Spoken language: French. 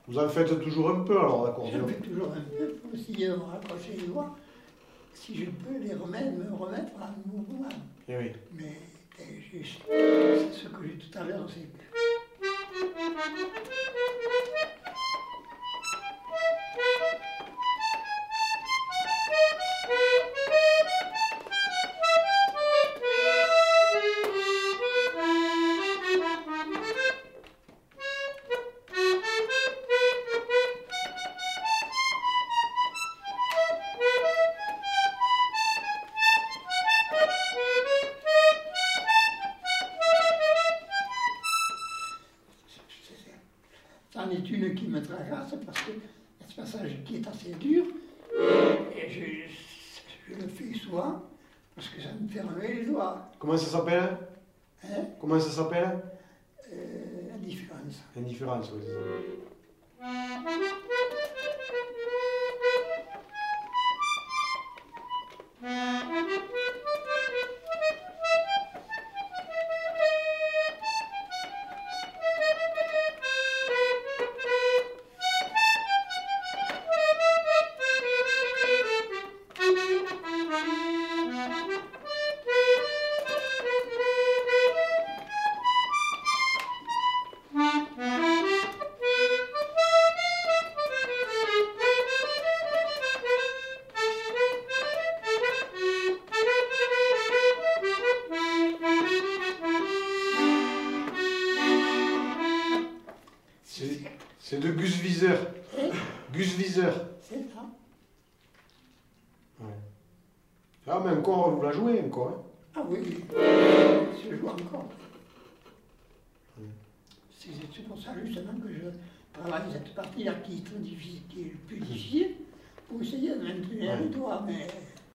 Vous en faites toujours un peu alors Je l'accordéon? fais toujours un peu pour essayer de me raccrocher les doigts, si je peux me remettre à un mouvement. Eh oui. Mais c'est ce que j'ai tout à l'heure, c'est que c'en est une qui me tracasse parce que ce passage qui est assez dur, et je le fais souvent parce que ça me fait remuer les doigts. Comment ça s'appelle? Hein? Comment ça s'appelle? La différence. Indifférence, oui, c'est ça. C'est de Gus Viseur. Hein? Gus Viseur. C'est ça. Ouais. Ah, mais encore, vous la jouez encore. Hein. Ah oui, oui. Je joue encore. C'est pour ça justement que je travaille cette partie-là qui est très difficile, qui est le plus difficile, pour essayer de maintenir les doigts, mais